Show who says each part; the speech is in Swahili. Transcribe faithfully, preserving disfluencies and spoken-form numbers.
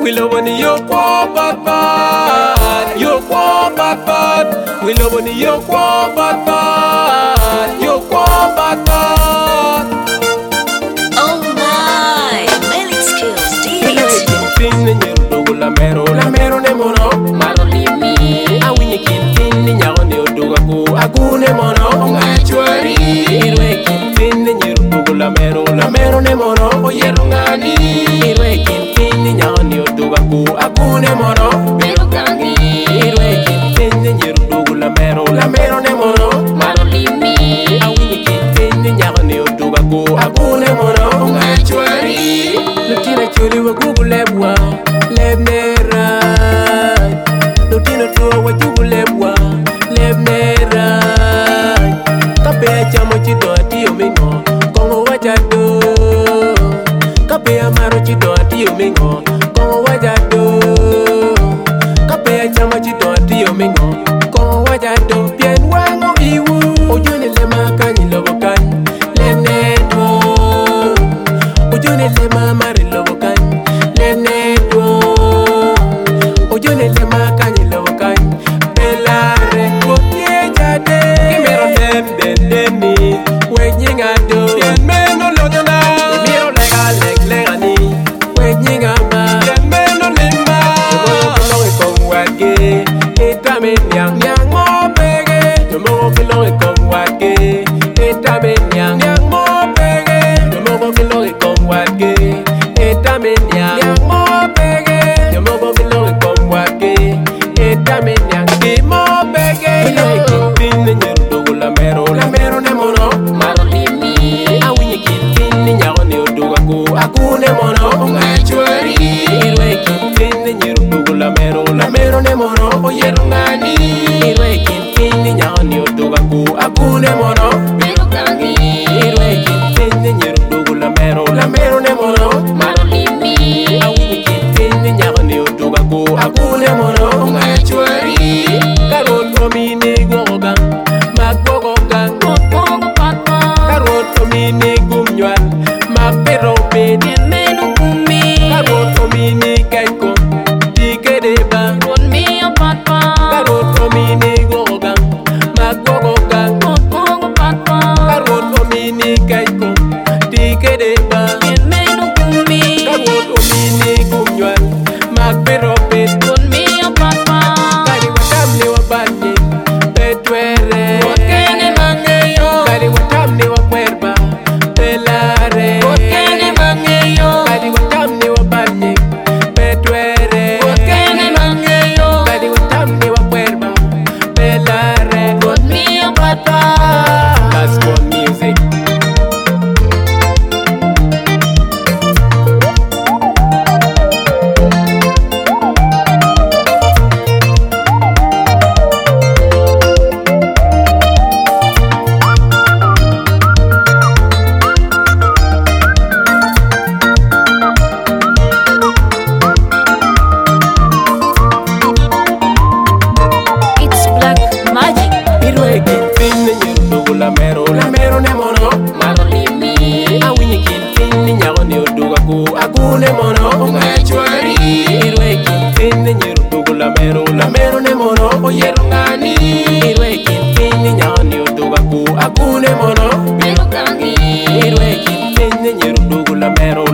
Speaker 1: We love when you walk bad bad. You walk bad bad. We love when you walk bad bad. You walk bad bad.
Speaker 2: Oh my, Melix Skills D J.
Speaker 1: Tin ni nyodo la mero la mero ne mono marolimi. Awinye kintin ni nyago ni oduga ku agune mono ngachwari. Irwe kintin ni nyodo la mero la mero ne mono oyero ngani. Irwe kintin ni nyago ni oduga ku agune mono bero kangi. Irwe kintin ni nyodo la mero la mero ne mono marolimi. Awinye kintin ni nyago ni oduga ku agune mono ngachwari. Lutina chuli wa Google lebwa lebnera. Lutina tuwa wa Google lebwa lebnera. Kape chamo chido atiyo mingo kongo wajado. Kape amaro chido atiyo mingo kongo wajado. Kape chamo chido atiyo mingo kongo wajado. Bien wango iwu ojuni lema kanyi lobo kanyi lebnedo. Ojune le mama relokan le nedo. Ojune le makani lokan belare kotie jade. Kimero dem den deni wenyinga do. Yen meno lodona. Kimero lega leg legani wenyinga ma. Yen meno limba. Yomo kilo ikong wage etame nyang nyang mo pege. Yomo kilo ikong wage etame nyang nyang mo pege. Yomo kilo ikong wage etamenya yang mo pege. Yo mo bo kilo ikong wage etamenya di mo pege. Kintin ni nyodo la mero la mero ne mono marolimi. Awinye kintin ni nyago ni oduga ku akune mono ngachwari. Irwe kintin ni nyodo la mero la mero ne mono oyero ngani. Irwe kintin ni nyago ni oduga ku akune mono bero kangi. Irwe kintin ni nyodo la mero la mero ne mono marolimi. Awinye kintin ni nyago ni oduga ku akune mono ngachwari. Karot komini gogang magogogang gogogo patma. Karot komini gumnywan mapero pedi menu kumi. Karot komini kenko dikedeba kon mi patma. Karot komini gogang magogogang gogogo patma. Karot komini kenko dikedeba menu kumi. Karot komini gumnywan mapero pedi kon mi patma. Kari watam ni wabanye betwere. Wakene mangeyo. Kari watam ni wakwerba belare. Wakene mangeyo. Kari watam ni wabanye betwere. Wakene mangeyo. Kari watam ni wakwerba belare. Kon mi patma. That's good music.
Speaker 2: It's Black Magic.
Speaker 1: Irwe kintin ni nyodo la mero la mero ne mono marolimi. Awinye kintin ni nyago ni oduga ku akune mono ngachwari. Irwe kintin ni nyodo la mero la mero ne mono oyero ngani. Irwe kintin ni nyago ni oduga ku akune mono bero kangi. Irwe kintin ni nyodo la mero